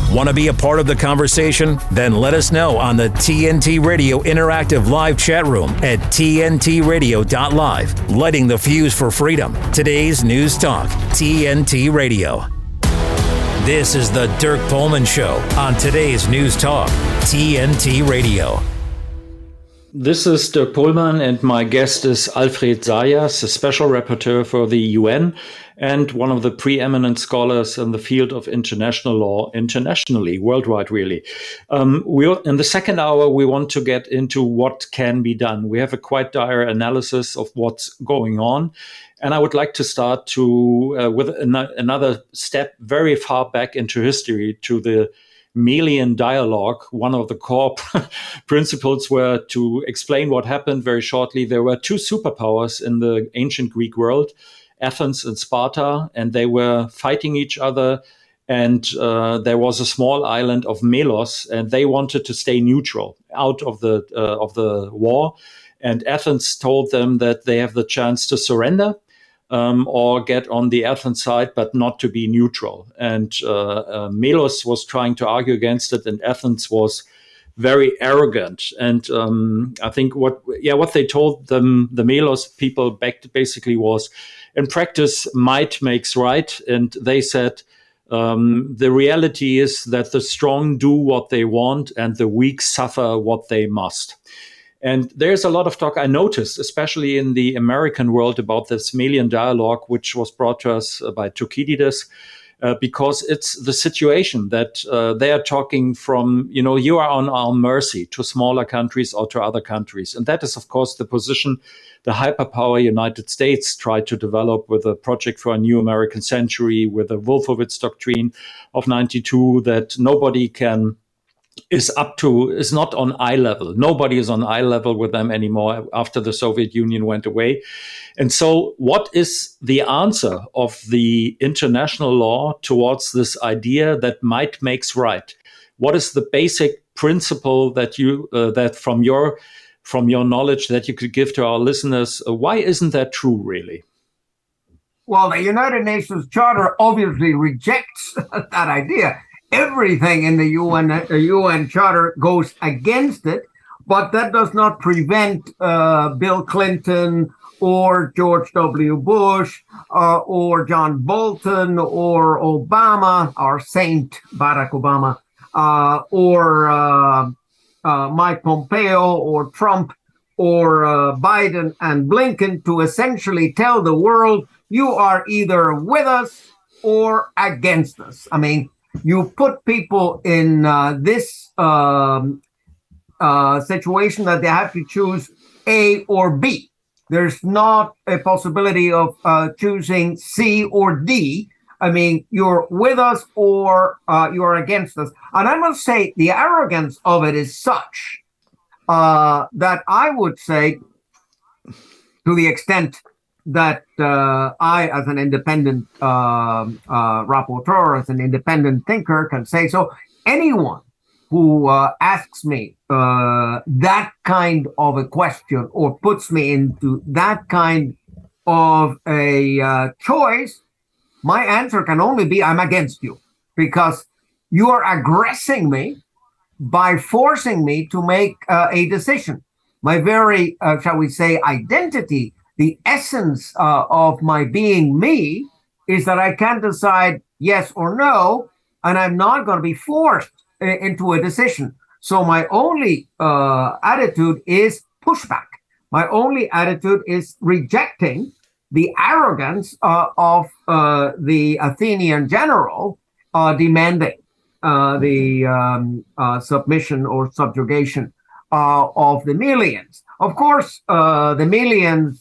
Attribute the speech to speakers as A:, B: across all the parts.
A: Want to be a part of the conversation? Then let us know on the TNT Radio Interactive Live chat room at tntradio.live. Lighting the fuse for freedom. Today's News Talk, TNT Radio. This is the Dirk Pohlman Show on today's News Talk, TNT Radio.
B: This is Dirk Pohlman, and my guest is Alfred Zayas, a special rapporteur for the UN and one of the preeminent scholars in the field of international law, internationally, worldwide, really. In the second hour, we want to get into what can be done. We have a quite dire analysis of what's going on. And I would like to start with another step very far back into history, to the Melian dialogue. One of the core principles were to explain what happened very shortly. There were two superpowers in the ancient Greek world, Athens and Sparta, and they were fighting each other. And there was a small island of Melos, and they wanted to stay neutral out of the war. And Athens told them that they have the chance to surrender or get on the Athens side, but not to be neutral. And Melos was trying to argue against it, and Athens was very arrogant. And I think what they told them, the Melos people, basically was, in practice, might makes right. And they said, the reality is that the strong do what they want and the weak suffer what they must. And there's a lot of talk I noticed, especially in the American world, about this Melian dialogue, which was brought to us by Thucydides, because it's the situation that they are talking from, you are on our mercy to smaller countries or to other countries. And that is, of course, the position the hyperpower United States tried to develop with a project for a new American century, with the Wolfowitz Doctrine of 92, that nobody is not on eye level. Nobody is on eye level with them anymore after the Soviet Union went away. And so what is the answer of the international law towards this idea that might makes right? What is the basic principle that that from your knowledge that you could give to our listeners? Why isn't that true, really?
C: Well, the United Nations Charter obviously rejects that idea. Everything in the UN Charter goes against it, but that does not prevent Bill Clinton or George W. Bush or John Bolton or Obama, our saint Barack Obama, or Mike Pompeo or Trump or Biden and Blinken to essentially tell the world, you are either with us or against us. I mean, you put people in this situation that they have to choose A or B. There's not a possibility of choosing C or D. I mean, you're with us or you're against us. And I must say, the arrogance of it is such that I would say, to the extent that I, as an independent rapporteur, as an independent thinker, can say so. Anyone who asks me that kind of a question or puts me into that kind of a choice, my answer can only be, I'm against you, because you are aggressing me by forcing me to make a decision. My very, shall we say, identity, the essence of my being me, is that I can decide yes or no, and I'm not going to be forced into a decision. So my only attitude is pushback. My only attitude is rejecting the arrogance of the Athenian general demanding the submission or subjugation of the Melians. Of course, the Melians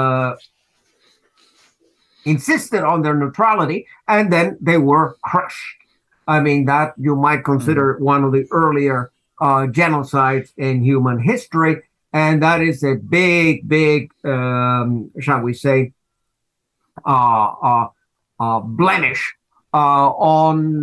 C: insisted on their neutrality, and then they were crushed. I mean, that you might consider one of the earlier genocides in human history, and that is a big, shall we say, blemish on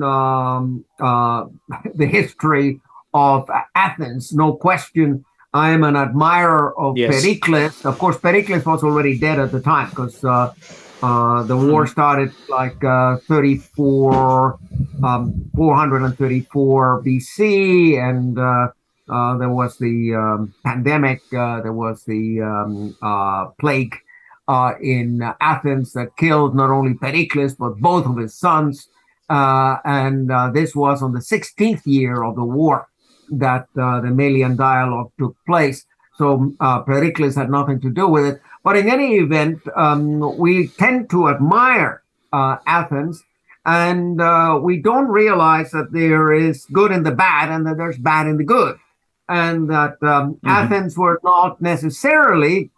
C: the history of Athens. No question. I am an admirer of Pericles. Of course, Pericles was already dead at the time, because The war started like 434 BC, and there was the pandemic, there was the plague in Athens that killed not only Pericles, but both of his sons. And this was on the 16th year of the war that the Melian dialogue took place. So Pericles had nothing to do with it. But in any event, we tend to admire Athens, and we don't realize that there is good in the bad and that there's bad in the good. And that Athens were not necessarily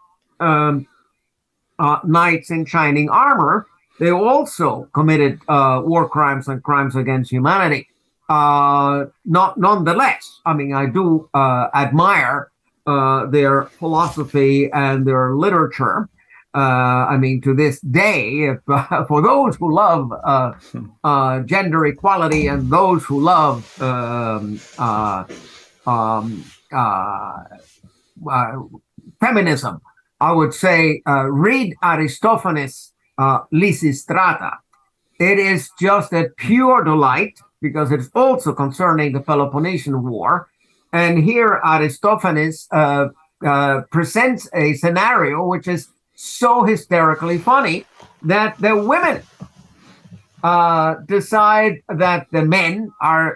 C: knights in shining armor. They also committed war crimes and crimes against humanity. Nonetheless, I mean, I do admire their philosophy and their literature. I mean, to this day, if, for those who love gender equality and those who love feminism, I would say read Aristophanes' Lysistrata. It is just a pure delight because it's also concerning the Peloponnesian War. And here Aristophanes presents a scenario which is so hysterically funny that the women decide that the men are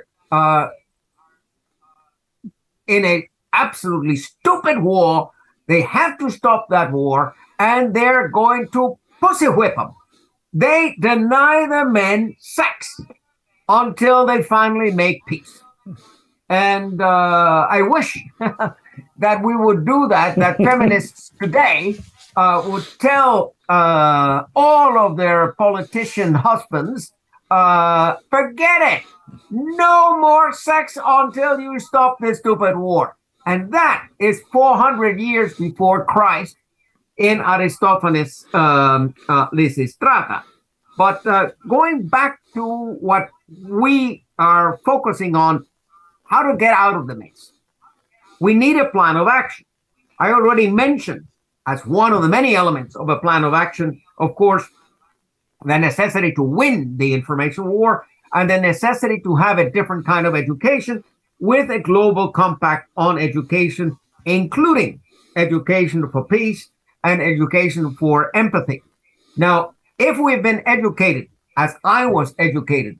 C: in a absolutely stupid war. They have to stop that war, and they're going to pussy whip them. They deny the men sex until they finally make peace. And I wish that we would do that feminists today would tell all of their politician husbands, forget it. No more sex until you stop this stupid war. And that is 400 years before Christ in Aristophanes' Lysistrata. But going back to what we are focusing on, how to get out of the mess. We need a plan of action. I already mentioned as one of the many elements of a plan of action, of course, the necessity to win the information war and the necessity to have a different kind of education with a global compact on education, including education for peace and education for empathy. Now, if we've been educated, as I was educated,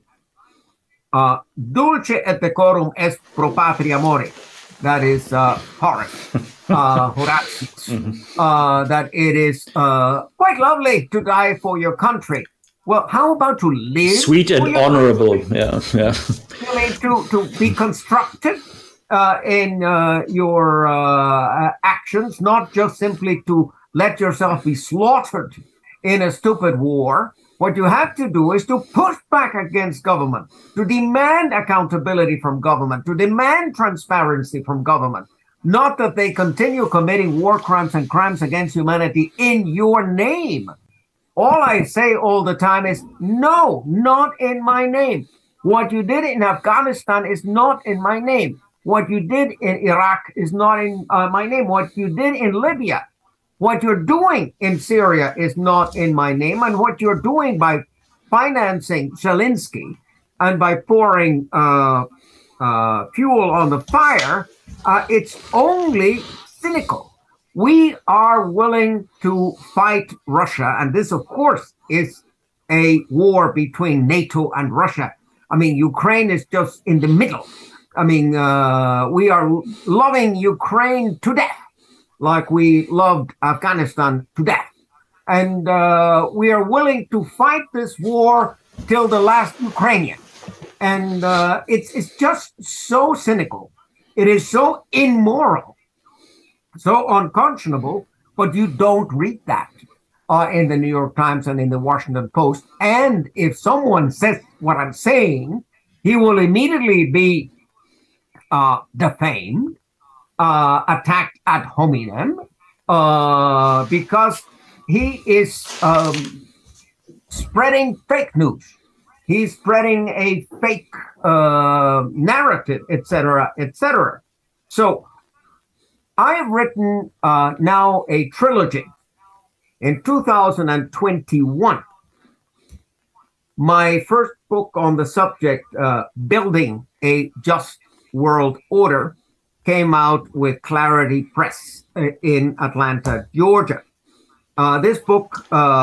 C: dulce et decorum est pro patria more, that is Horace, Horatius, that it is quite lovely to die for your country. Well, how about to live?
B: Sweet and honorable, yeah.
C: Really to be constructive in your actions, not just simply to let yourself be slaughtered in a stupid war. What you have to do is to push back against government, to demand accountability from government, to demand transparency from government, not that they continue committing war crimes and crimes against humanity in your name. All I say all the time is, no, not in my name. What you did in Afghanistan is not in my name. What you did in Iraq is not in my name. What you did in Libya, what you're doing in Syria is not in my name. And what you're doing by financing Zelensky and by pouring fuel on the fire, it's only cynical. We are willing to fight Russia, and this, of course, is a war between NATO and Russia. I mean, Ukraine is just in the middle. I mean, we are loving Ukraine to death, like we loved Afghanistan to death. And we are willing to fight this war till the last Ukrainian. And it's just so cynical. It is so immoral, so unconscionable, but you don't read that in the New York Times and in the Washington Post. And if someone says what I'm saying, he will immediately be defamed, attacked ad hominem, because he is spreading fake news. He's spreading a fake narrative, etc., etc. So I've written now a trilogy In 2021, my first book on the subject, Building a Just World Order, came out with Clarity Press in Atlanta, Georgia. This book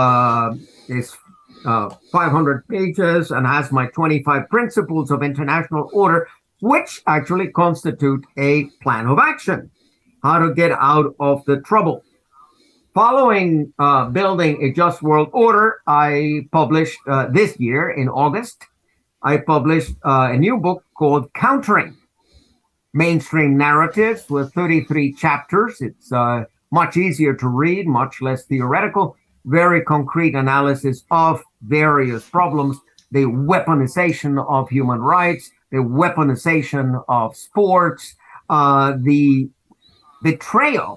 C: is 500 pages and has my 25 principles of international order, which actually constitute a plan of action, how to get out of the trouble. Following Building a Just World Order, I published this year in August, I published a new book called Countering Mainstream Narratives with 33 chapters. It's much easier to read, much less theoretical, very concrete analysis of various problems, the weaponization of human rights, the weaponization of sports, the betrayal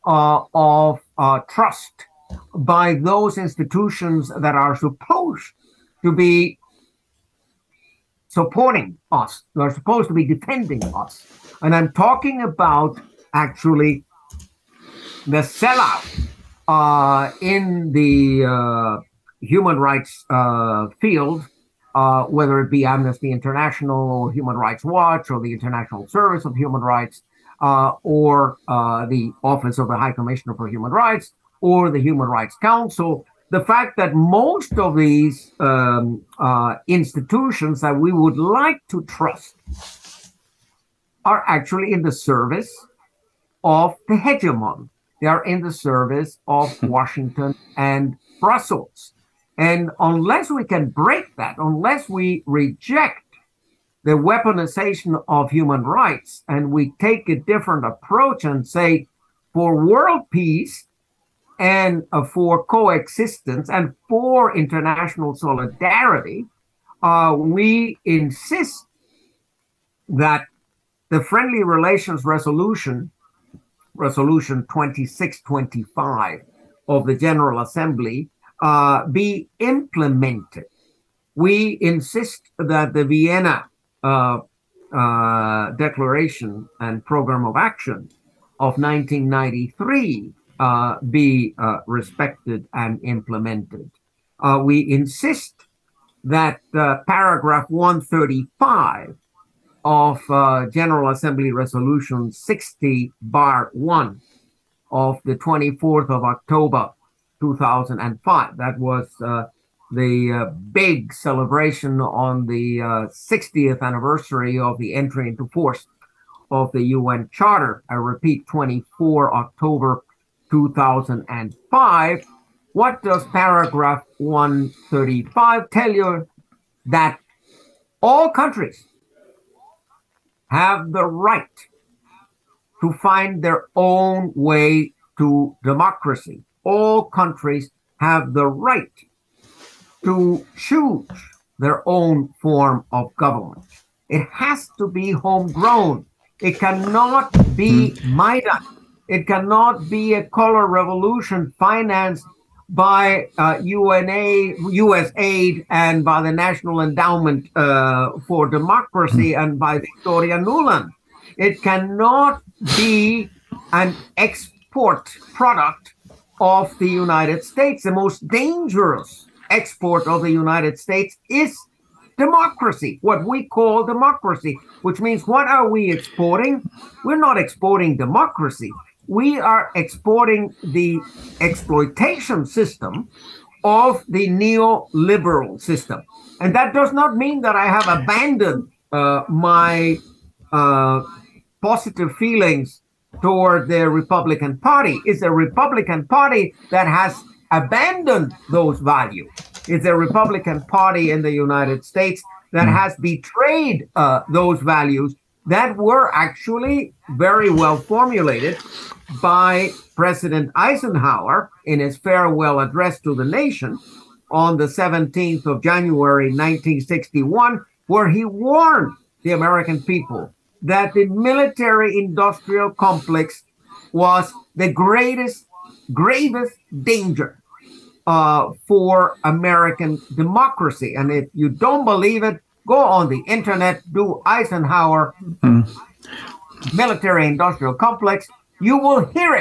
C: of trust by those institutions that are supposed to be supporting us, that are supposed to be defending us. And I'm talking about actually the sellout in the human rights field, whether it be Amnesty International or Human Rights Watch or the International Service of Human Rights, or the Office of the High Commissioner for Human Rights, or the Human Rights Council. The fact that most of these institutions that we would like to trust are actually in the service of the hegemon. They are in the service of Washington and Brussels. And unless we can break that, unless we reject the weaponization of human rights, and we take a different approach and say, for world peace and for coexistence and for international solidarity, we insist that the Friendly Relations Resolution 2625 of the General Assembly be implemented. We insist that the Vienna Declaration and Program of Action of 1993 be respected and implemented. We insist that paragraph 135 of General Assembly Resolution 60/1 of the 24th of October 2005. That was the big celebration on the 60th anniversary of the entry into force of the UN Charter. I repeat, 24 October 2005. What does paragraph 135 tell you? That all countries have the right to find their own way to democracy. All countries have the right to choose their own form of government. It has to be homegrown. It cannot be Maidan. It cannot be a color revolution financed by U.S. aid and by the National Endowment for Democracy and by Victoria Nuland. It cannot be an export product of the United States. The most dangerous export of the United States is democracy, what we call democracy, which means what are we exporting? We're not exporting democracy. We are exporting the exploitation system of the neoliberal system. And that does not mean that I have abandoned my positive feelings toward the Republican Party. It's a Republican Party that has abandoned those values. It's a Republican Party in the United States that has betrayed those values that were actually very well formulated by President Eisenhower in his farewell address to the nation on the 17th of January, 1961, where he warned the American people that the military-industrial complex was the gravest danger for American democracy. And if you don't believe it, go on the internet, do Eisenhower military-industrial complex. You will hear it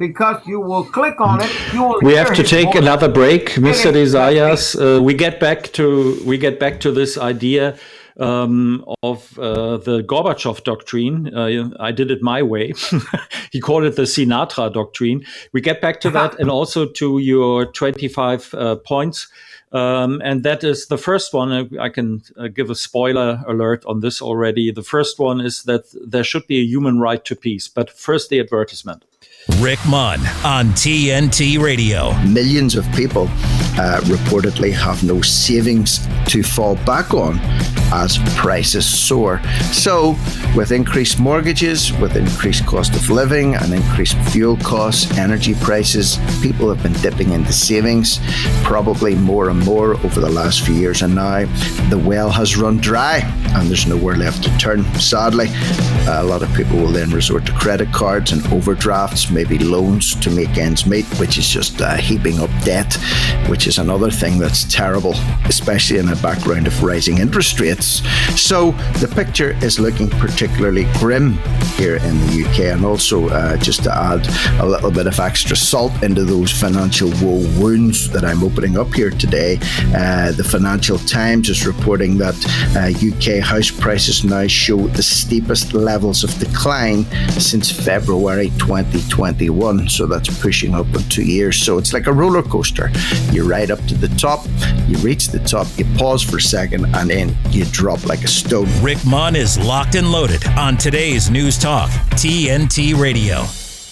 C: because you will click on it.
B: We have to take another break, Mr. Desayas. We get back to this idea of the Gorbachev doctrine. I did it my way. He called it the Sinatra doctrine. We get back to that, and also to your 25 points. And that is the first one. I can give a spoiler alert on this already. The first one is that there should be a human right to peace. But first, the advertisement.
A: Rick Munn on TNT Radio.
D: Millions of people reportedly have no savings to fall back on as prices soar. So with increased mortgages, with increased cost of living and increased fuel costs, energy prices, people have been dipping into savings, probably more and more over the last few years. And now the well has run dry and there's nowhere left to turn. Sadly, a lot of people will then resort to credit cards and overdrafts, maybe loans to make ends meet, which is just heaping up debt, which is another thing that's terrible, especially in a background of rising interest rates. So the picture is looking particularly grim here in the UK. And also, just to add a little bit of extra salt into those financial woe wounds that I'm opening up here today, the Financial Times is reporting that UK house prices now show the steepest levels of decline since February 2021. So that's pushing up in 2 years. So it's like a roller coaster. You ride up to the top, you reach the top, you pause for a second, and then you drop like a stone.
A: Rick Munn is locked and loaded on today's News Talk, TNT Radio.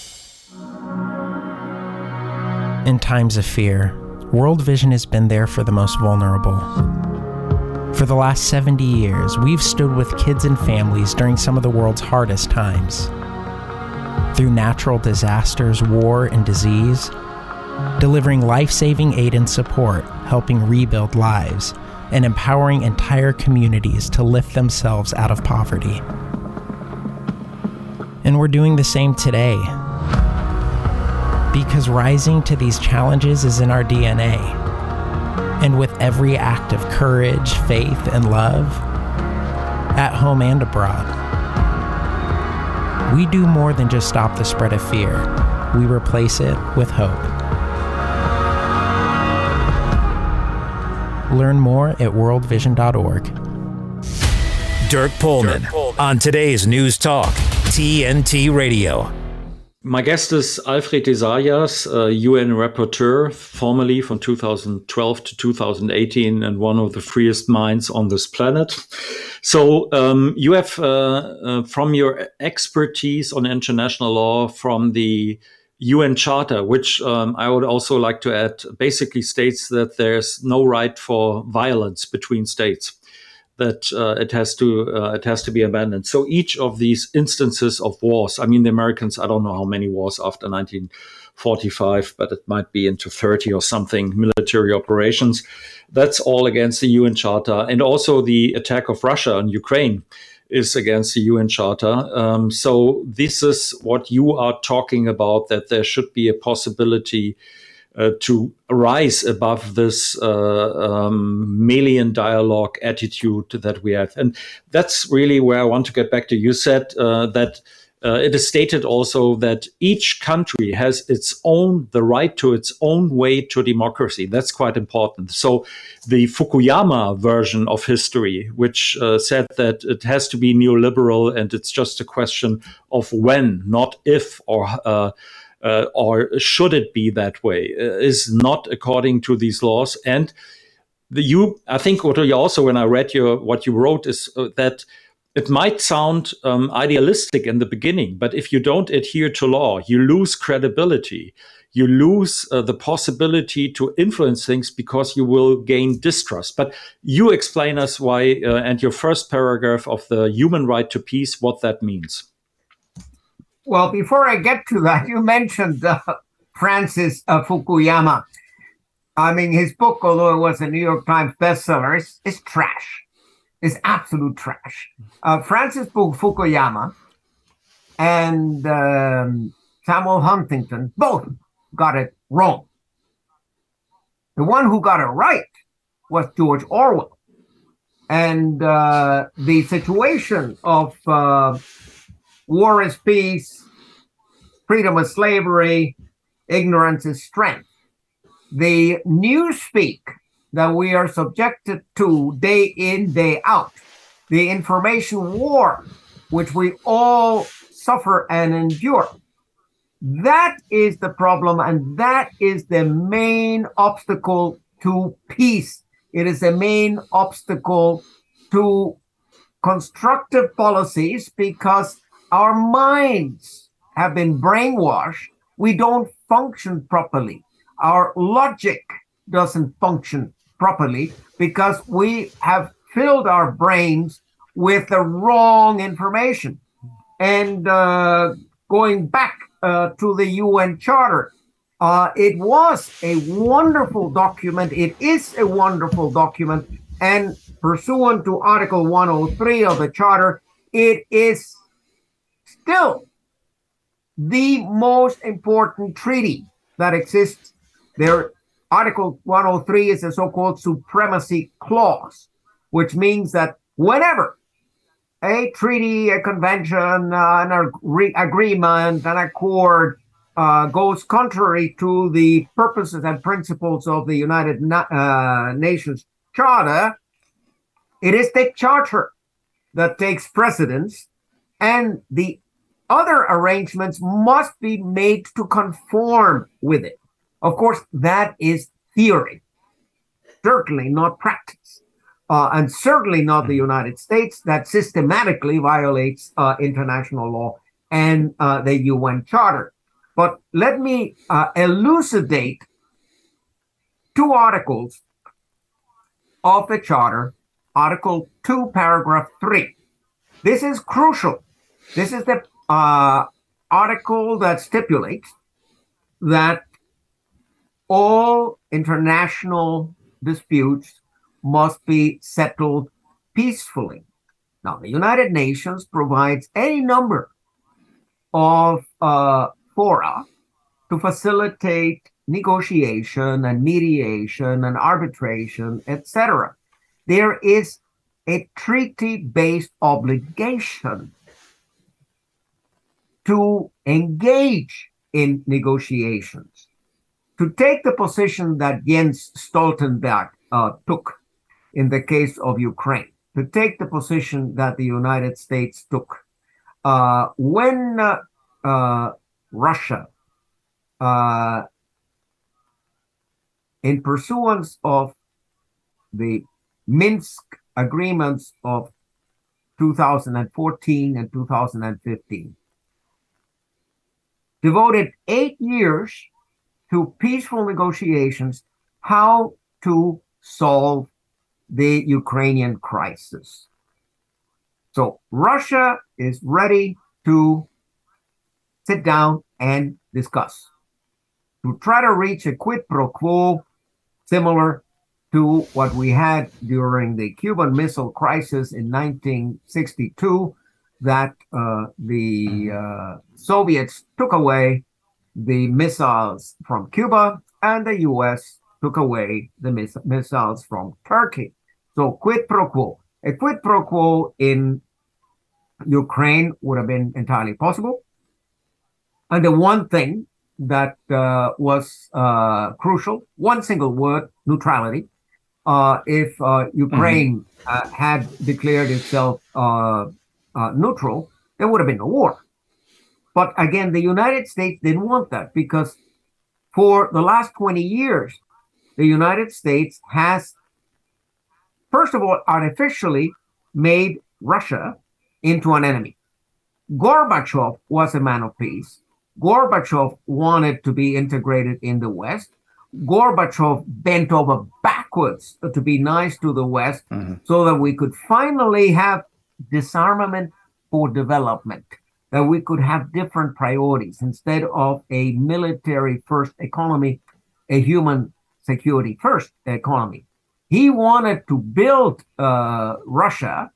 E: In times of fear, World Vision has been there for the most vulnerable. For the last 70 years, we've stood with kids and families during some of the world's hardest times. Through natural disasters, war, and disease, delivering life-saving aid and support, helping rebuild lives, and empowering entire communities to lift themselves out of poverty. And we're doing the same today. Because rising to these challenges is in our DNA. And with every act of courage, faith, and love, at home and abroad, we do more than just stop the spread of fear. We replace it with hope. Learn more at worldvision.org.
A: Dirk Pohlman on today's News Talk, TNT Radio.
B: My guest is Alfred Desayas, UN rapporteur, formerly from 2012 to 2018, and one of the freest minds on this planet. So you have, from your expertise on international law, from the UN Charter, which I would also like to add, basically states that there's no right for violence between states, that it has to be abandoned. So each of these instances of wars, I mean, the Americans, I don't know how many wars after 1945, but it might be into 30 or something, military operations. That's all against the UN Charter. And also the attack of Russia on Ukraine is against the UN Charter. So this is what you are talking about, that there should be a possibility to rise above this Malian dialogue attitude that we have. And that's really where I want to get back to. You said that it is stated also that each country has the right to its own way to democracy. That's quite important. So the Fukuyama version of history, which said that it has to be neoliberal and it's just a question of when, not if, or should it be that way, is not according to these laws. And I think what you also, when I read what you wrote, is that it might sound idealistic in the beginning, but if you don't adhere to law, you lose credibility. You lose the possibility to influence things because you will gain distrust. But you explain us why, and your first paragraph of the human right to peace, what that means.
C: Well, before I get to that, you mentioned Francis Fukuyama. I mean, his book, although it was a New York Times bestseller, is trash. It's absolute trash. Francis Fukuyama and Samuel Huntington both got it wrong. The one who got it right was George Orwell. And the situation of war is peace, freedom is slavery, ignorance is strength. The newspeak that we are subjected to day in, day out, the information war, which we all suffer and endure, that is the problem, and that is the main obstacle to peace. It is the main obstacle to constructive policies because our minds have been brainwashed. We don't function properly. Our logic doesn't function properly because we have filled our brains with the wrong information. And going back to the UN Charter, it was a wonderful document. It is a wonderful document. And pursuant to Article 103 of the Charter, it is still the most important treaty that exists. There, Article 103 is a so-called supremacy clause, which means that whenever a treaty, a convention, an agreement, an accord goes contrary to the purposes and principles of the United Nations Charter, it is the Charter that takes precedence, and the other arrangements must be made to conform with it. Of course, that is theory, certainly not practice, and certainly not the United States that systematically violates international law and the UN Charter. But let me elucidate two articles of the Charter. Article 2, paragraph 3. This is crucial. This is the article that stipulates that all international disputes must be settled peacefully. Now, the United Nations provides any number of fora to facilitate negotiation and mediation and arbitration, etc. There is a treaty-based obligation to engage in negotiations. To take the position that Jens Stoltenberg took in the case of Ukraine, to take the position that the United States took when Russia, in pursuance of the Minsk agreements of 2014 and 2015, devoted 8 years to peaceful negotiations, how to solve the Ukrainian crisis. So Russia is ready to sit down and discuss, to try to reach a quid pro quo similar to what we had during the Cuban Missile Crisis in 1962, that the Soviets took away the missiles from Cuba and the U.S. took away the missiles from Turkey. So quid pro quo. A quid pro quo in Ukraine would have been entirely possible. And the one thing that was crucial, one single word, neutrality. If Ukraine had declared itself neutral, there would have been no war. But again, the United States didn't want that because for the last 20 years, the United States has, first of all, artificially made Russia into an enemy. Gorbachev was a man of peace. Gorbachev wanted to be integrated in the West. Gorbachev bent over backwards to be nice to the West so that we could finally have disarmament for development, that we could have different priorities instead of a military first economy, a human security first economy. He wanted to build Russia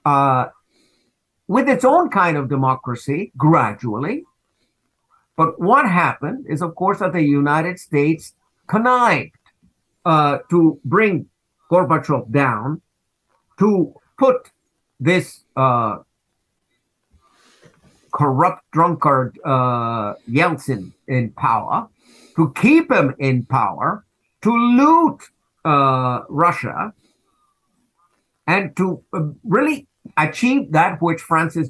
C: with its own kind of democracy gradually. But what happened is, of course, that the United States connived to bring Gorbachev down, to put this corrupt drunkard Yeltsin in power, to keep him in power, to loot Russia, and to really achieve that which Francis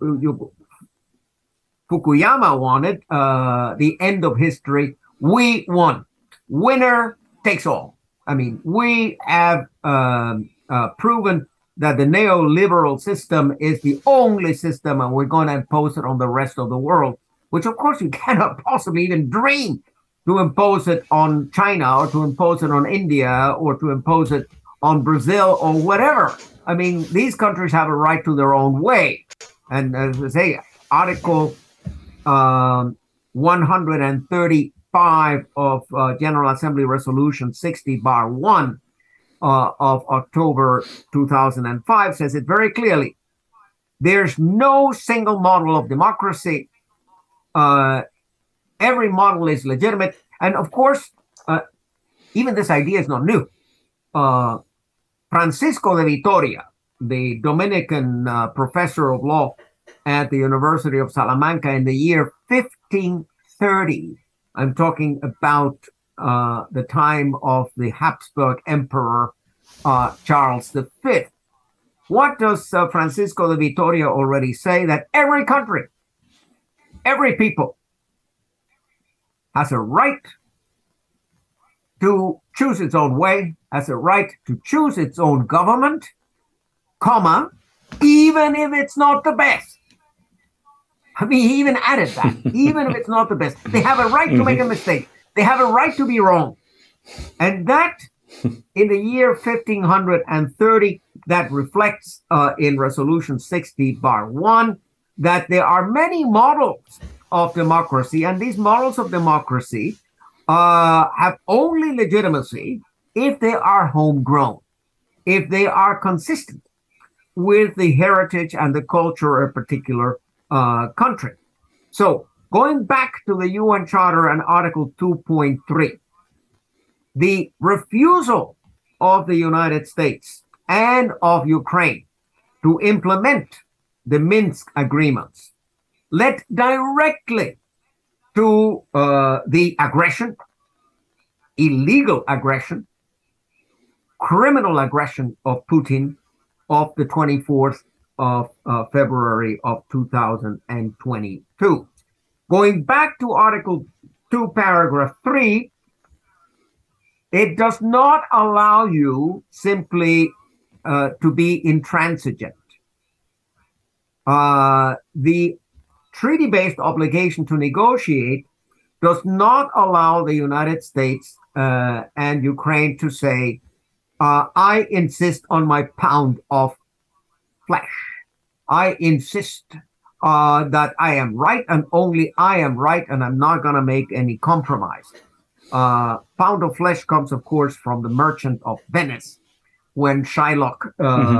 C: Fukuyama wanted, the end of history. We won. Winner takes all. I mean, we have proven that the neoliberal system is the only system, and we're going to impose it on the rest of the world, which, of course, you cannot possibly even dream to impose it on China or to impose it on India or to impose it on Brazil or whatever. I mean, these countries have a right to their own way. And as I say, Article 135 of General Assembly Resolution 60/1 of October 2005 says it very clearly. There's no single model of democracy. Every model is legitimate. And of course, even this idea is not new. Francisco de Vitoria, the Dominican professor of law at the University of Salamanca in the year 1530, I'm talking about the time of the Habsburg Emperor Charles V. What does Francisco de Vitoria already say? That every country, every people has a right to choose its own way, has a right to choose its own government, comma, even if it's not the best. I mean, he even added that, even if it's not the best. They have a right to make a mistake. They have a right to be wrong. And that, in the year 1530, that reflects in Resolution 60/1 that there are many models of democracy, and these models of democracy have only legitimacy if they are homegrown, if they are consistent with the heritage and the culture of a particular country. So going back to the UN Charter and Article 2.3, the refusal of the United States and of Ukraine to implement the Minsk agreements led directly to the aggression, illegal aggression, criminal aggression of Putin of the 24th of February of 2022. Going back to Article 2, Paragraph 3, it does not allow you simply to be intransigent. The treaty-based obligation to negotiate does not allow the United States and Ukraine to say, I insist on my pound of flesh. I insist that I am right and only I am right, and I'm not going to make any compromise. Pound of flesh comes, of course, from the Merchant of Venice, when Shylock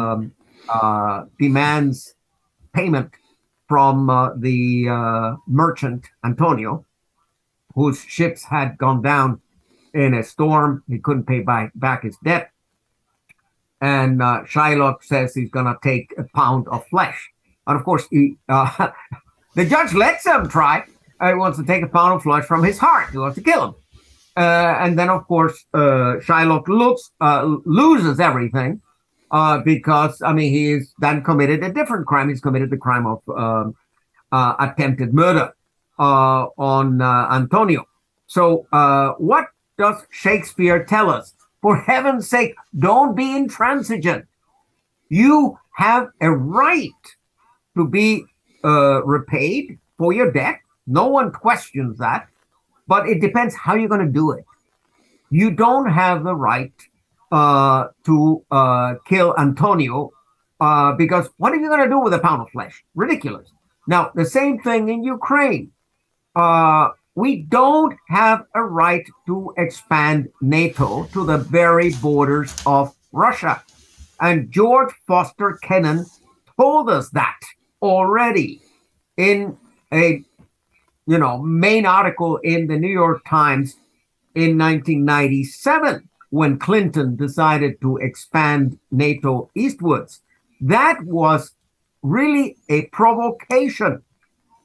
C: demands payment from the merchant Antonio, whose ships had gone down in a storm. He couldn't pay back his debt. And Shylock says he's going to take a pound of flesh. And of course, the judge lets him try. He wants to take a pound of flesh from his heart. He wants to kill him. And then, of course, Shylock loses everything because, I mean, he's then committed a different crime. He's committed the crime of attempted murder on Antonio. So what does Shakespeare tell us? For heaven's sake, don't be intransigent. You have a right to be repaid for your debt. No one questions that. But it depends how you're going to do it. You don't have the right to kill Antonio because what are you going to do with a pound of flesh? Ridiculous. Now, the same thing in Ukraine. We don't have a right to expand NATO to the very borders of Russia. And George Foster Kennan told us that already in a main article in the New York Times in 1997, when Clinton decided to expand NATO eastwards. That was really a provocation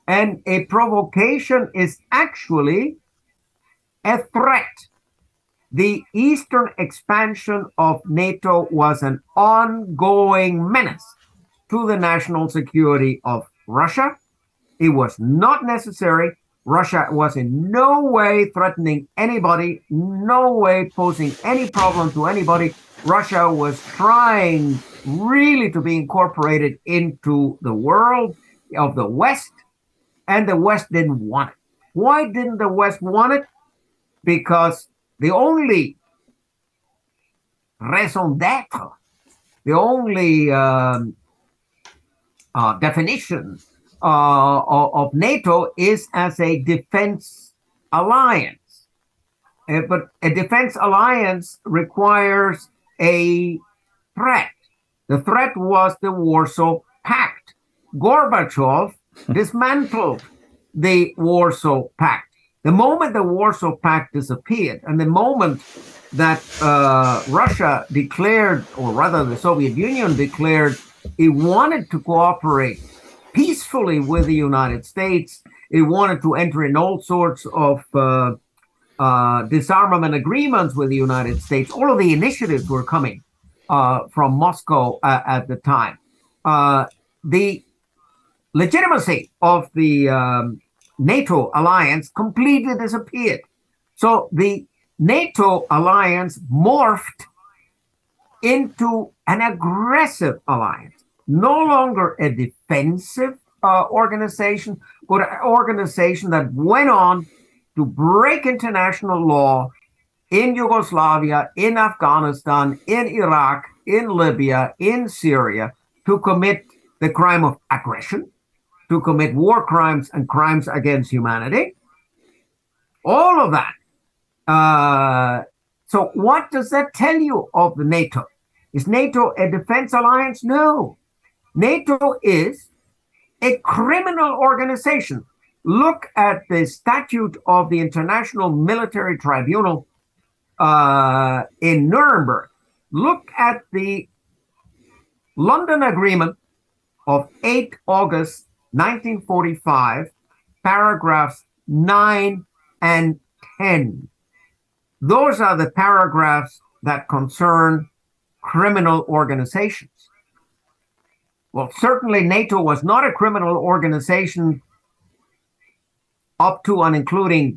C: And a provocation is actually a threat. The eastern expansion of NATO was an ongoing menace to the national security of Russia. It was not necessary. Russia was in no way threatening anybody, no way posing any problem to anybody. Russia was trying really to be incorporated into the world of the West, and the West didn't want it. Why didn't the West want it? Because the only raison d'etre, the only definition of NATO is as a defense alliance. But a defense alliance requires a threat. The threat was the Warsaw Pact. Gorbachev dismantled the Warsaw Pact. The moment the Warsaw Pact disappeared, and the moment that Russia declared, or rather the Soviet Union declared, it wanted to cooperate peacefully with the United States, it wanted to enter in all sorts of disarmament agreements with the United States. All of the initiatives were coming from Moscow at the time. The legitimacy of the NATO alliance completely disappeared. So the NATO alliance morphed into an aggressive alliance, no longer a defensive organization, but an organization that went on to break international law in Yugoslavia, in Afghanistan, in Iraq, in Libya, in Syria, to commit the crime of aggression, to commit war crimes and crimes against humanity. All of that. So what does that tell you of the NATO? Is NATO a defense alliance? No. NATO is a criminal organization. Look at the statute of the International Military Tribunal in Nuremberg. Look at the London Agreement of 8 August 1945, paragraphs 9 and 10. Those are the paragraphs that concern criminal organizations. Well, certainly NATO was not a criminal organization up to and including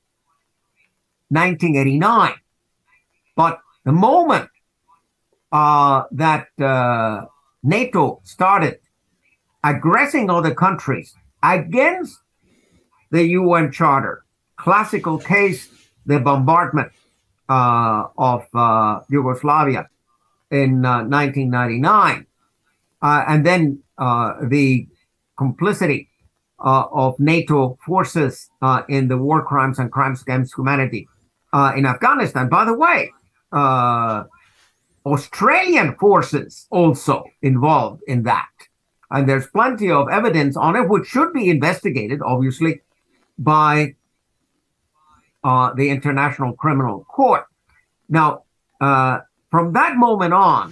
C: 1989. But the moment that NATO started aggressing other countries against the UN Charter, classical case, the bombardment of Yugoslavia in 1999, and then the complicity of NATO forces in the war crimes and crimes against humanity in Afghanistan. By the way, Australian forces also involved in that. And there's plenty of evidence on it, which should be investigated, obviously, by the International Criminal Court. Now, from that moment on,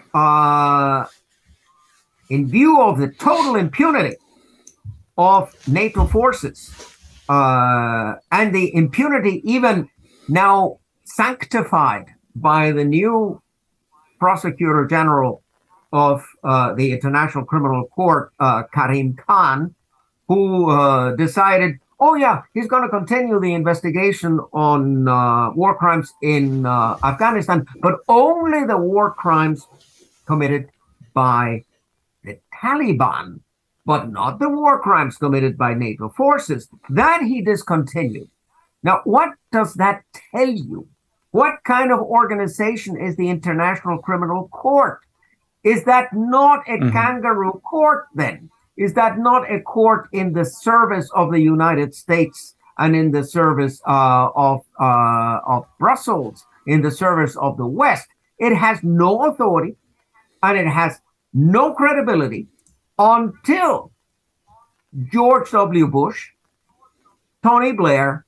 C: in view of the total impunity of NATO forces, and the impunity even now sanctified by the new Prosecutor General of the International Criminal Court, Karim Khan, who decided, oh yeah, he's going to continue the investigation on war crimes in Afghanistan, but only the war crimes committed by the Taliban, but not the war crimes committed by NATO forces. That he discontinued. Now, what does that tell you? What kind of organization is the International Criminal Court? Is that not a kangaroo court then? Is that not a court in the service of the United States and in the service of Brussels, in the service of the West? It has no authority and it has no credibility until George W. Bush, Tony Blair,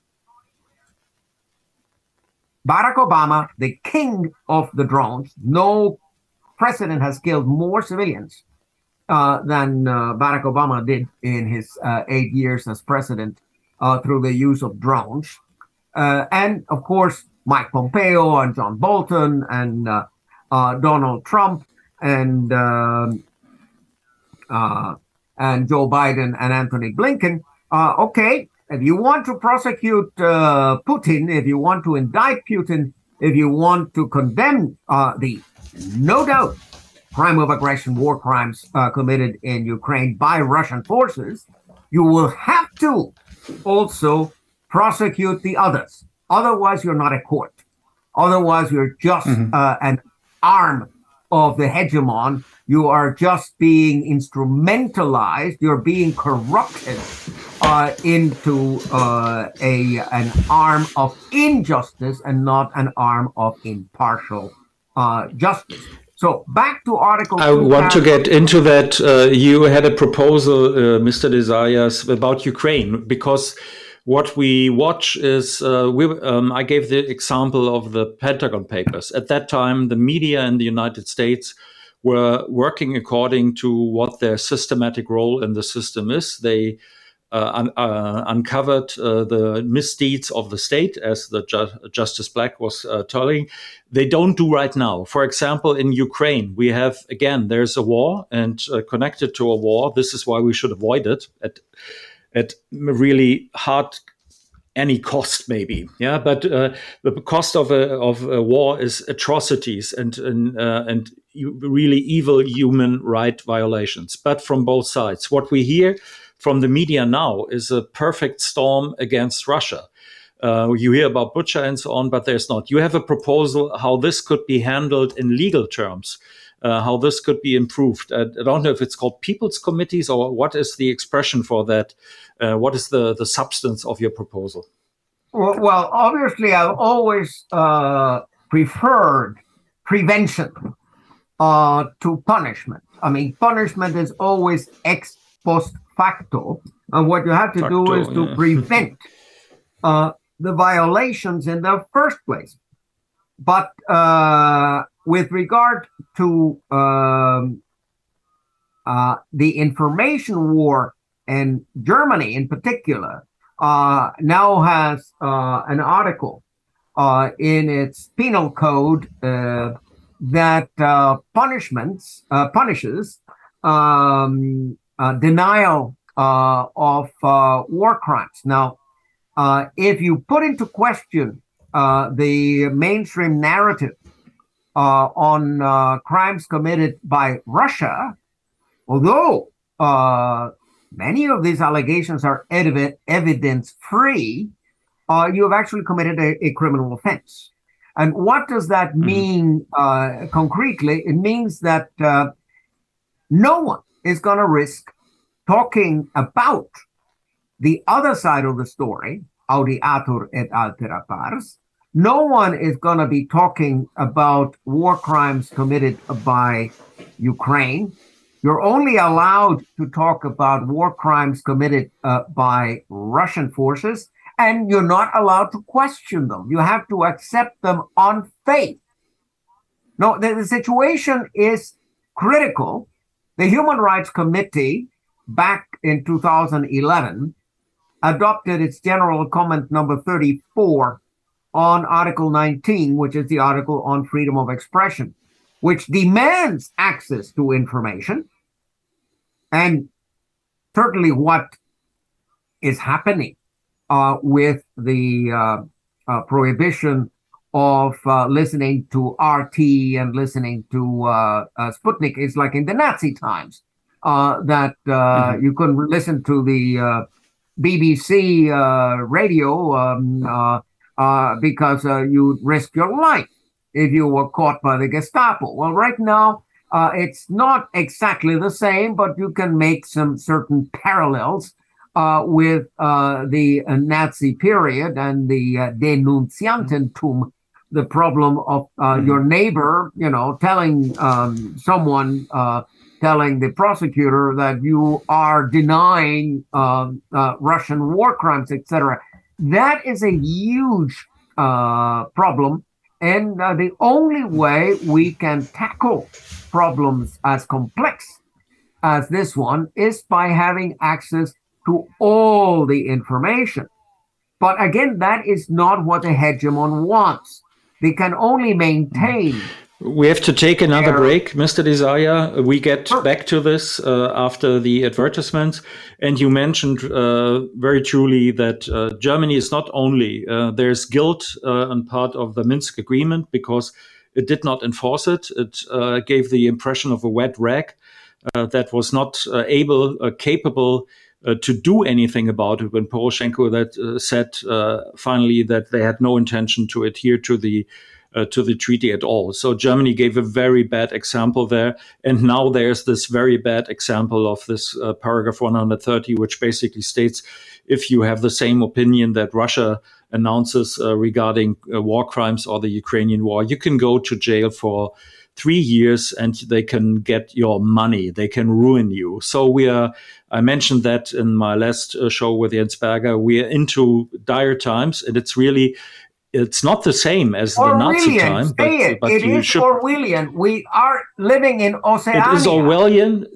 C: Barack Obama, the king of the drones. No president has killed more civilians than Barack Obama did in his 8 years as president through the use of drones. And of course, Mike Pompeo and John Bolton and Donald Trump and Joe Biden and Anthony Blinken. Okay, if you want to prosecute Putin, if you want to indict Putin, if you want to condemn the no doubt crime of aggression, war crimes committed in Ukraine by Russian forces, you will have to also prosecute the others. Otherwise, you're not a court. Otherwise, you're just an arm of the hegemon. You are just being instrumentalized. You're being corrupted into an arm of injustice and not an arm of impartial justice. So back to Article 2.
B: I want to get into that. You had a proposal, Mr. de Zayas, about Ukraine, because what we watch is, I gave the example of the Pentagon Papers. At that time, the media in the United States were working according to what their systematic role in the system is. They uncovered the misdeeds of the state, as the Justice Black was telling. They don't do right now. For example, in Ukraine, we have, again, there's a war, and connected to a war, this is why we should avoid it at really hard any cost, maybe. Yeah, but the cost of a war is atrocities and really evil human right violations, but from both sides. What we hear from the media now is a perfect storm against Russia. You hear about Bucha and so on, but there's not. You have a proposal how this could be handled in legal terms, how this could be improved. I don't know if it's called People's Committees or what is the expression for that. What is the substance of your proposal?
C: Well, obviously, I've always preferred prevention to punishment. I mean, punishment is always ex post facto, and what you have to do is to prevent the violations in the first place. But with regard to the information war, and Germany in particular now has an article in its penal code that punishes denial of war crimes. Now, if you put into question the mainstream narrative on crimes committed by Russia, although many of these allegations are evidence-free, you have actually committed a criminal offense. And what does that mean concretely? It means that no one is going to risk talking about the other side of the story, audiatur et altera pars. No one is going to be talking about war crimes committed by Ukraine. You're only allowed to talk about war crimes committed by Russian forces, and you're not allowed to question them. You have to accept them on faith. No, the situation is critical. The Human Rights Committee, back in 2011, adopted its General Comment number 34 on Article 19, which is the article on freedom of expression, which demands access to information. And certainly what is happening with the prohibition of listening to RT and listening to Sputnik is like in the Nazi times, that you couldn't listen to the BBC radio because you'd risk your life if you were caught by the Gestapo. Well, right now, it's not exactly the same, but you can make some certain parallels with the Nazi period and the Denunziantentum, the problem of your neighbor, telling someone, telling the prosecutor that you are denying Russian war crimes, etc. That is a huge problem. And the only way we can tackle problems as complex as this one is by having access to all the information. But again, that is not what the hegemon wants. They can only maintain.
B: We have to take another break, Mr. Desire. We get back to this after the advertisements. And you mentioned very truly that Germany is not only, there's guilt on part of the Minsk agreement because it did not enforce it. It gave the impression of a wet rag that was not capable to do anything about it when Poroshenko said finally that they had no intention to adhere to the treaty at all. So Germany gave a very bad example there. And now there's this very bad example of this paragraph 130, which basically states if you have the same opinion that Russia announces regarding war crimes or the Ukrainian war, you can go to jail for 3 years and they can get your money. They can ruin you. So I mentioned that in my last show with Jens Berger, we are into dire times, and it's not the same as the Nazi time.
C: But it is Orwellian. We are living in Oceania.
B: It is Orwellian.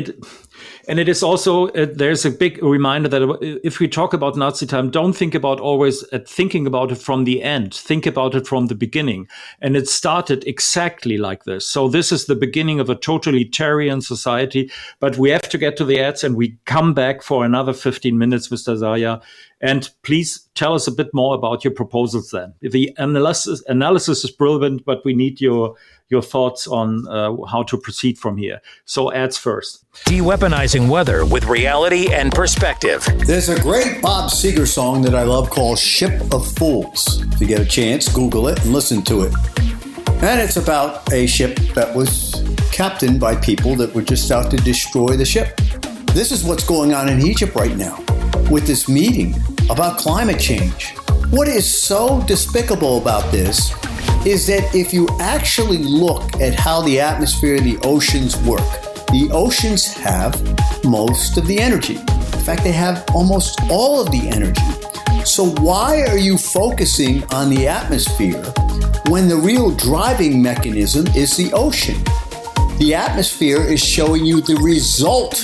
B: And it is also, there's a big reminder that if we talk about Nazi time, don't think about always thinking about it from the end. Think about it from the beginning. And it started exactly like this. So this is the beginning of a totalitarian society. But we have to get to the ads, and we come back for another 15 minutes, Mr. Zaya. And please tell us a bit more about your proposals then. The analysis is brilliant, but we need your thoughts on how to proceed from here. So ads first.
A: De-weaponizing weather with reality and perspective.
F: There's a great Bob Seger song that I love called Ship of Fools. If you get a chance, Google it and listen to it. And it's about a ship that was captained by people that were just out to destroy the ship. This is what's going on in Egypt right now with this meeting about climate change. What is so despicable about this is that if you actually look at how the atmosphere and the oceans work, the oceans have most of the energy. In fact, they have almost all of the energy. So why are you focusing on the atmosphere when the real driving mechanism is the ocean? The atmosphere is showing you the result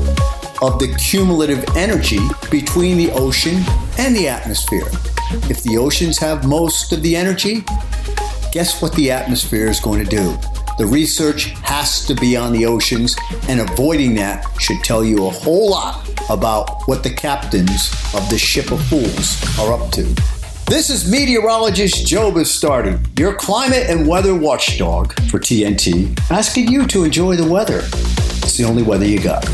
F: of the cumulative energy between the ocean and the atmosphere. If the oceans have most of the energy, guess what the atmosphere is going to do? The research has to be on the oceans, and avoiding that should tell you a whole lot about what the captains of the Ship of Fools are up to. This is meteorologist Joe Bastardi, your climate and weather watchdog for TNT, asking you to enjoy the weather. It's the only weather you got.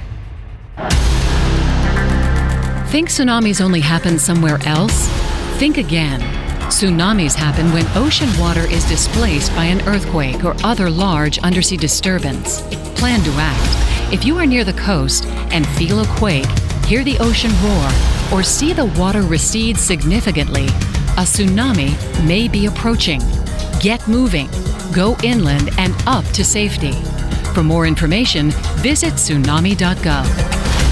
G: Think tsunamis only happen somewhere else? Think again. Tsunamis happen when ocean water is displaced by an earthquake or other large undersea disturbance. Plan to act. If you are near the coast and feel a quake, hear the ocean roar, or see the water recede significantly, a tsunami may be approaching. Get moving. Go inland and up to safety. For more information, visit tsunami.gov.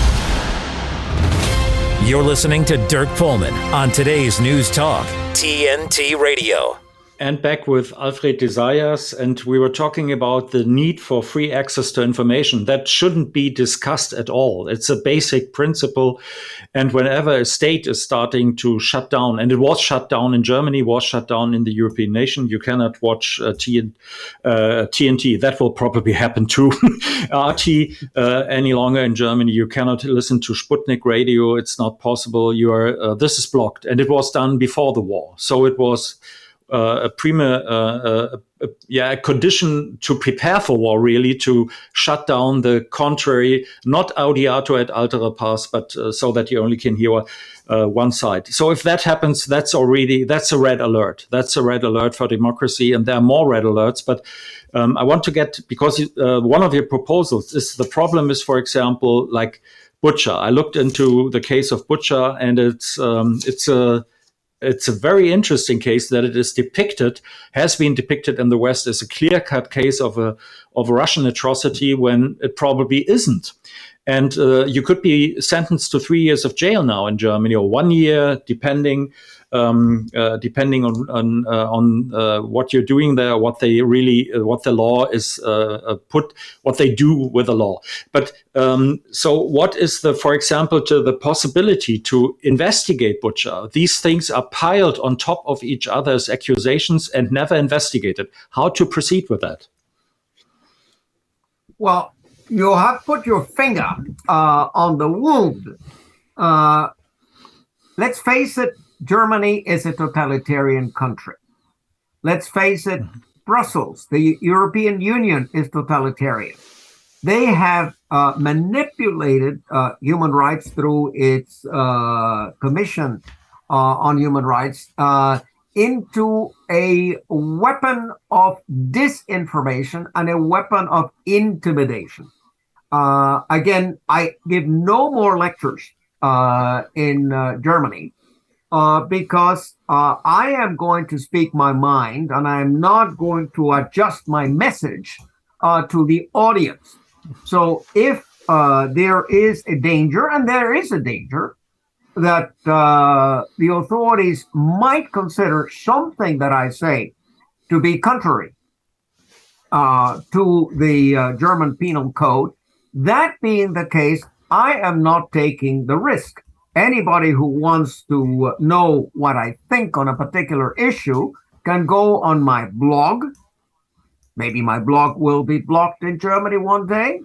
A: You're listening to Dirk Pohlman on today's News Talk, TNT Radio.
B: And back with Alfred Desires, and we were talking about the need for free access to information. That shouldn't be discussed at all. It's a basic principle. And whenever a state is starting to shut down, and it was shut down in Germany, was shut down in the European nation, you cannot watch TNT. That will probably happen to RT any longer in Germany. You cannot listen to Sputnik radio. It's not possible. This is blocked. And it was done before the war. So it was a condition to prepare for war, really, to shut down the contrary, not audiatur et altera pars, but so that you only can hear one side. So if that happens, that's a red alert. That's a red alert for democracy, and there are more red alerts. But I want to get, because one of your proposals is the problem is, for example, like Bucha. I looked into the case of Bucha, and it's a very interesting case that it has been depicted in the West as a clear-cut case of a Russian atrocity when it probably isn't. And you could be sentenced to 3 years of jail now in Germany, or 1 year, depending. depending on what you're doing there, what they really, what the law is what they do with the law. But so what is for example, to the possibility to investigate Bucha? These things are piled on top of each other's accusations and never investigated. How to proceed with that?
C: Well, you have put your finger on the wound. Let's face it, Germany is a totalitarian country. Let's face it, Brussels, the European Union, is totalitarian. They have manipulated human rights through its Commission on Human Rights into a weapon of disinformation and a weapon of intimidation. Again, I give no more lectures in Germany because I am going to speak my mind, and I am not going to adjust my message to the audience. So if there is a danger, and there is a danger, that the authorities might consider something that I say to be contrary to the German Penal Code, that being the case, I am not taking the risk. Anybody who wants to know what I think on a particular issue can go on my blog. Maybe my blog will be blocked in Germany one day.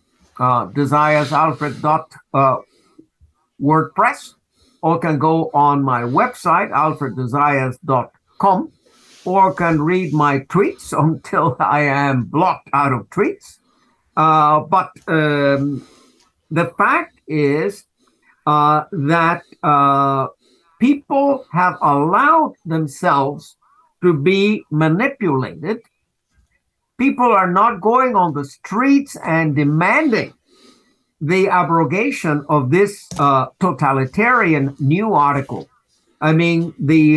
C: DesirasAlfred.wordpress, or can go on my website, alfreddesires.com, or can read my tweets until I am blocked out of tweets. But the fact is that people have allowed themselves to be manipulated. People are not going on the streets and demanding the abrogation of this totalitarian new article. I mean, the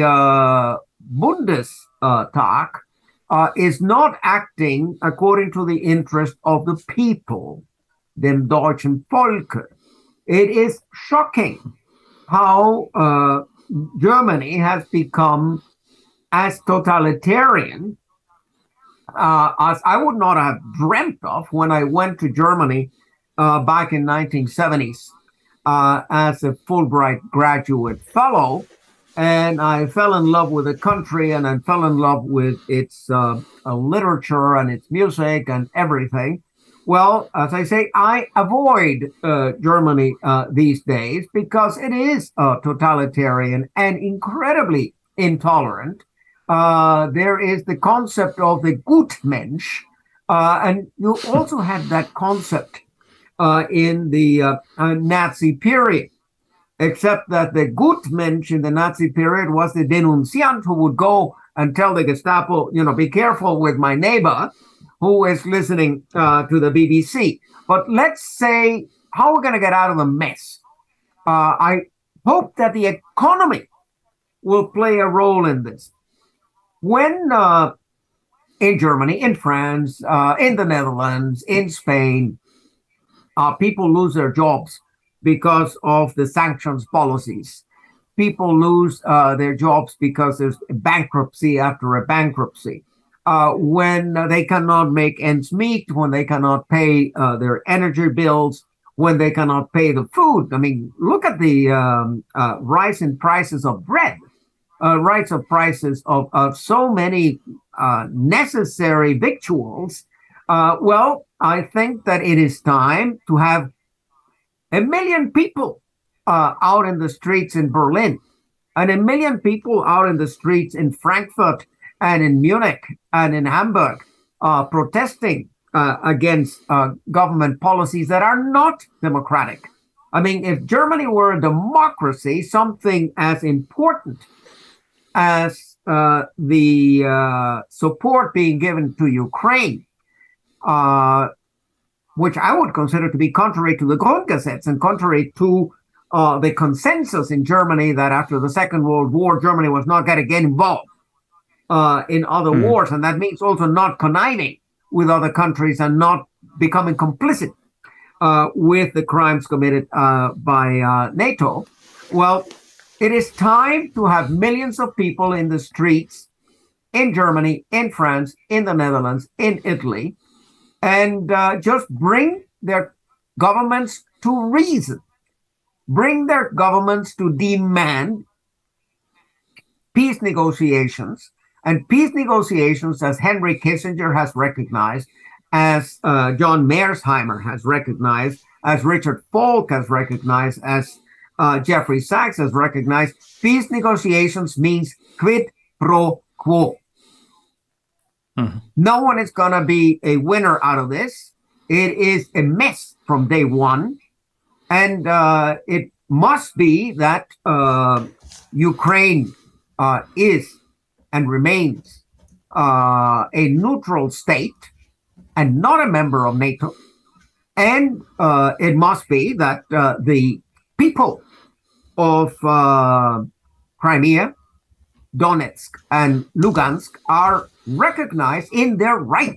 C: Bundestag is not acting according to the interest of the people, dem deutschen Volke. It is shocking how Germany has become as totalitarian as I would not have dreamt of when I went to Germany back in 1970s as a Fulbright graduate fellow. And I fell in love with the country, and I fell in love with its literature and its music and everything. Well, as I say, I avoid Germany these days because it is totalitarian and incredibly intolerant. There is the concept of the Gutmensch, and you also had that concept in the Nazi period. Except that the Gutmensch in the Nazi period was the denunciant who would go and tell the Gestapo, be careful with my neighbor who is listening to the BBC. But let's say how we're going to get out of the mess. I hope that the economy will play a role in this. When in Germany, in France, in the Netherlands, in Spain, people lose their jobs because of the sanctions policies. People lose their jobs because there's bankruptcy after a bankruptcy. When they cannot make ends meet, when they cannot pay their energy bills, when they cannot pay the food. I mean, look at the rise in prices of bread, rise of prices of so many necessary victuals. Well, I think that it is time to have 1 million people out in the streets in Berlin, and 1 million people out in the streets in Frankfurt and in Munich and in Hamburg, protesting against government policies that are not democratic. I mean, if Germany were a democracy, something as important as the support being given to Ukraine, which I would consider to be contrary to the Grundgesetz and contrary to the consensus in Germany that after the Second World War, Germany was not going to get involved in other wars. And that means also not conniving with other countries and not becoming complicit with the crimes committed by NATO. Well, It is time to have millions of people in the streets in Germany, in France, in the Netherlands, in Italy, and just bring their governments to reason. Bring their governments to demand peace negotiations. And peace negotiations, as Henry Kissinger has recognized, as John Mearsheimer has recognized, as Richard Falk has recognized, as Jeffrey Sachs has recognized, peace negotiations means quid pro quo. Mm-hmm. No one is going to be a winner out of this. It is a mess from day one. And it must be that Ukraine is and remains a neutral state and not a member of NATO. And it must be that the people of Crimea, Donetsk, and Lugansk are recognized in their right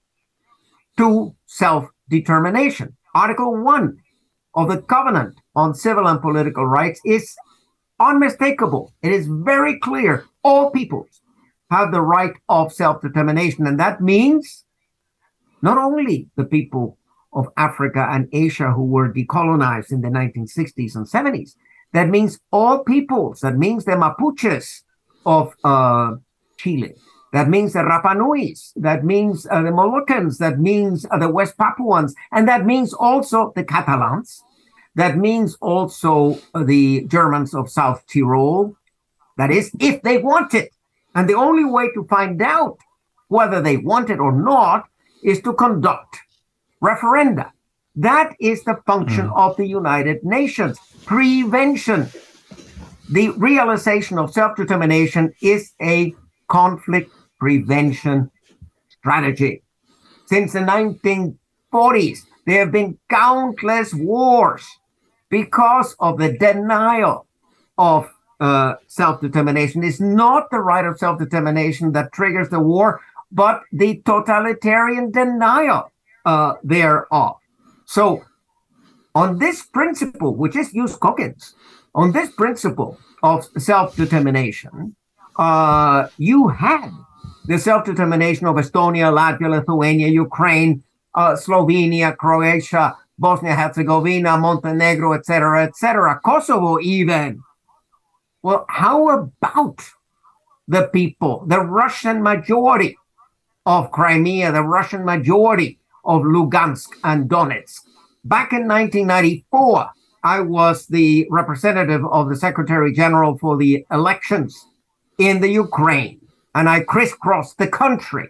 C: to self-determination. Article 1 of the Covenant on Civil and Political Rights is unmistakable. It is very clear. All peoples have the right of self-determination. And that means not only the people of Africa and Asia who were decolonized in the 1960s and 70s. That means all peoples. That means the Mapuches of Chile. That means the Rapa Nuis. That means the Moluccans. That means the West Papuans. And that means also the Catalans. That means also the Germans of South Tyrol. That is, if they want it. And the only way to find out whether they want it or not is to conduct referenda. That is the function of the United Nations. Prevention. The realization of self-determination is a conflict prevention strategy. Since the 1940s, there have been countless wars because of the denial of self-determination. It's not the right of self-determination that triggers the war, but the totalitarian denial thereof. So on this principle, which is jus cogens, on this principle of self-determination, you had the self-determination of Estonia, Latvia, Lithuania, Ukraine, Slovenia, Croatia, Bosnia-Herzegovina, Montenegro, etc., Kosovo even. Well, how about the people, the Russian majority of Crimea, the Russian majority of Lugansk and Donetsk? Back in 1994, I was the representative of the Secretary General for the elections in the Ukraine, and I crisscrossed the country.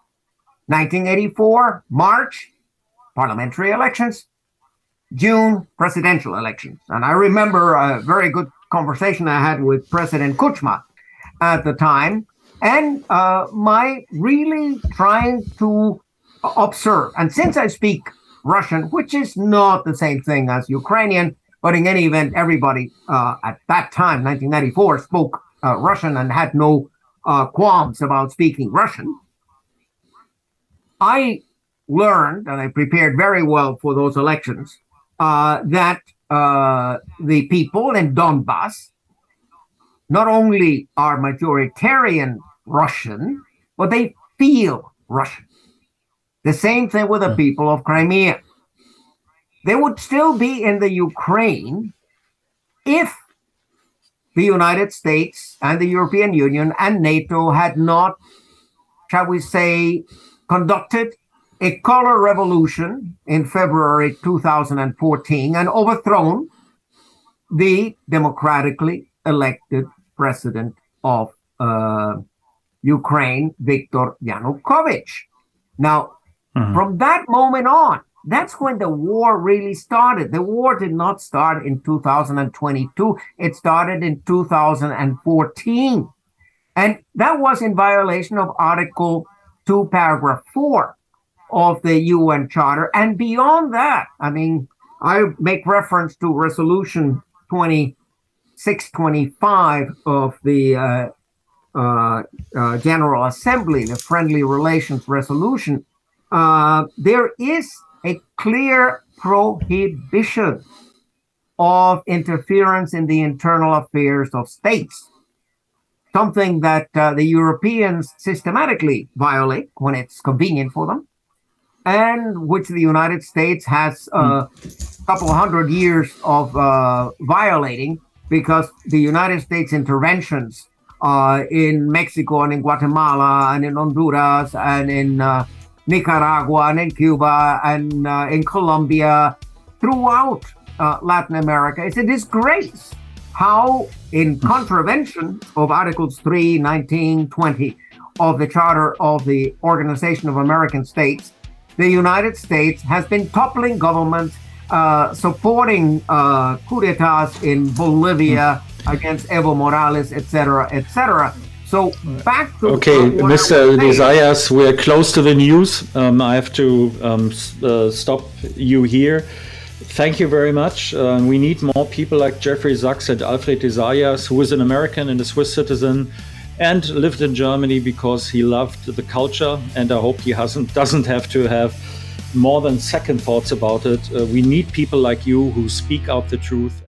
C: 1984, March, parliamentary elections. June, presidential elections. And I remember a very good conversation I had with President Kuchma at the time, and my really trying to observe. And since I speak Russian, which is not the same thing as Ukrainian, but in any event, everybody at that time, 1994, spoke Russian and had no qualms about speaking Russian. I learned, and I prepared very well for those elections, that the people in Donbass not only are majoritarian Russian, but they feel Russian. The same thing with the people of Crimea. They would still be in the Ukraine if the United States and the European Union and NATO had not, shall we say, conducted a color revolution in February 2014 and overthrown the democratically elected president of Ukraine, Viktor Yanukovych. Now, from that moment on, that's when the war really started. The war did not start in 2022. It started in 2014. And that was in violation of Article 2, Paragraph 4 of the UN Charter. And beyond that, I mean, I make reference to Resolution 2625 of the General Assembly, the Friendly Relations Resolution. There is a clear prohibition of interference in the internal affairs of states, something that the Europeans systematically violate when it's convenient for them, and which the United States has a couple hundred years of violating, because the United States interventions in Mexico and in Guatemala and in Honduras and in Nicaragua and in Cuba and in Colombia, throughout Latin America, it's a disgrace how, in contravention of Articles 3, 19, 20 of the Charter of the Organization of American States, the United States has been toppling governments, supporting coup d'etats in Bolivia against Evo Morales, etc., etc. So back to
B: Mr. de Zayas, we're close to the news. I have to stop you here. Thank you very much. We need more people like Jeffrey Sachs and Alfred de Zayas, who is an American and a Swiss citizen and lived in Germany because he loved the culture, and I hope he doesn't have to have more than second thoughts about it. We need people like you who speak out the truth.